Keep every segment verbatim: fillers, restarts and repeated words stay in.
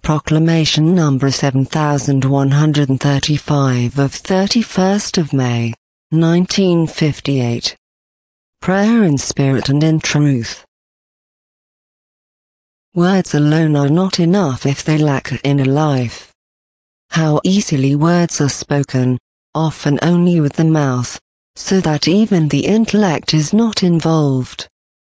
Proclamation number seven thousand one hundred thirty-five of thirty-first of May, nineteen fifty-eight. Prayer in Spirit and in Truth. Words alone are not enough if they lack inner life. How easily words are spoken, often only with the mouth, so that even the intellect is not involved.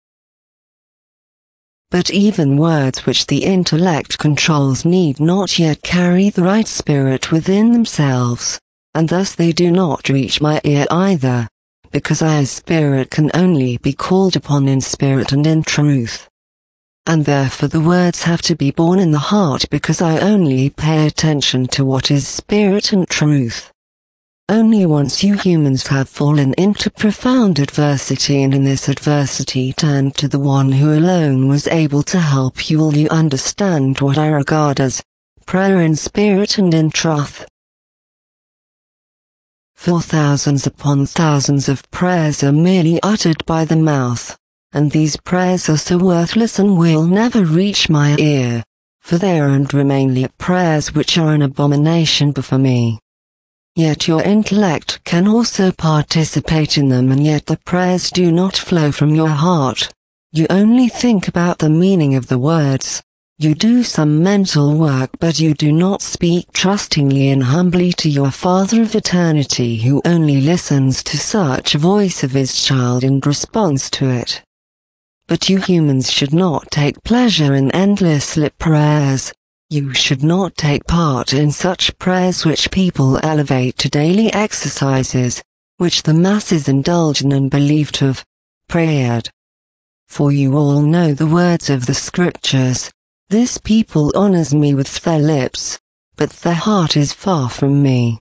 But even words which the intellect controls need not yet carry the right spirit within themselves, and thus they do not reach my ear either, because I as spirit can only be called upon in spirit and in truth. And therefore the words have to be born in the heart, because I only pay attention to what is spirit and truth. Only once you humans have fallen into profound adversity, and in this adversity turned to the one who alone was able to help you, will you understand what I regard as prayer in spirit and in truth. For thousands upon thousands of prayers are merely uttered by the mouth, and these prayers are so worthless and will never reach my ear, for they are and remain prayers which are an abomination before me. Yet your intellect can also participate in them, and yet the prayers do not flow from your heart. You only think about the meaning of the words. You do some mental work, but you do not speak trustingly and humbly to your Father of eternity, who only listens to such a voice of his child and responds to it. But you humans should not take pleasure in endless lip prayers. You should not take part in such prayers which people elevate to daily exercises, which the masses indulge in and believe to have prayed. For you all know the words of the Scriptures. This people honors me with their lips, but their heart is far from me.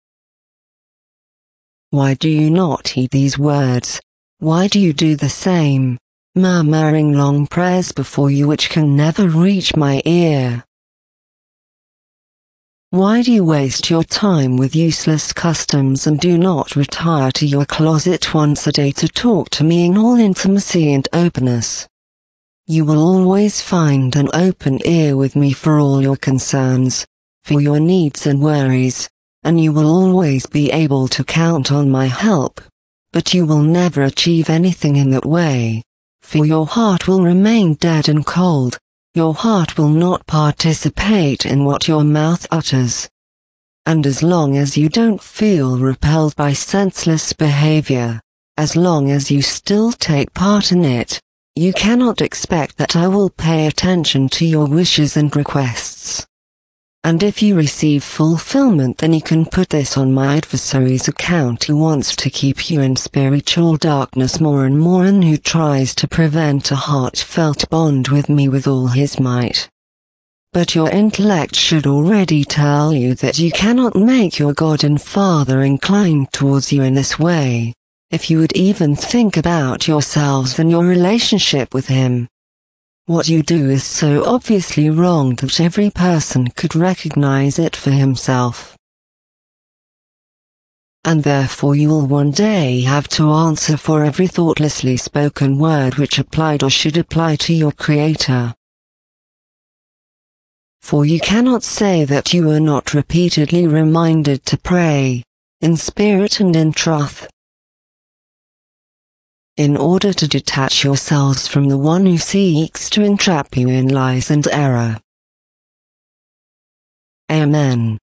Why do you not heed these words? Why do you do the same, murmuring long prayers before you which can never reach my ear? Why do you waste your time with useless customs and do not retire to your closet once a day to talk to me in all intimacy and openness? You will always find an open ear with me for all your concerns, for your needs and worries, and you will always be able to count on my help. But you will never achieve anything in that way, for your heart will remain dead and cold. Your heart will not participate in what your mouth utters. And as long as you don't feel repelled by senseless behavior, as long as you still take part in it, you cannot expect that I will pay attention to your wishes and requests. And if you receive fulfillment, then you can put this on my adversary's account, who wants to keep you in spiritual darkness more and more, and who tries to prevent a heartfelt bond with me with all his might. But your intellect should already tell you that you cannot make your God and Father inclined towards you in this way, if you would even think about yourselves and your relationship with him. What you do is so obviously wrong that every person could recognize it for himself. And therefore you will one day have to answer for every thoughtlessly spoken word which applied or should apply to your Creator. For you cannot say that you are not repeatedly reminded to pray, in spirit and in truth, in order to detach yourselves from the one who seeks to entrap you in lies and error. Amen.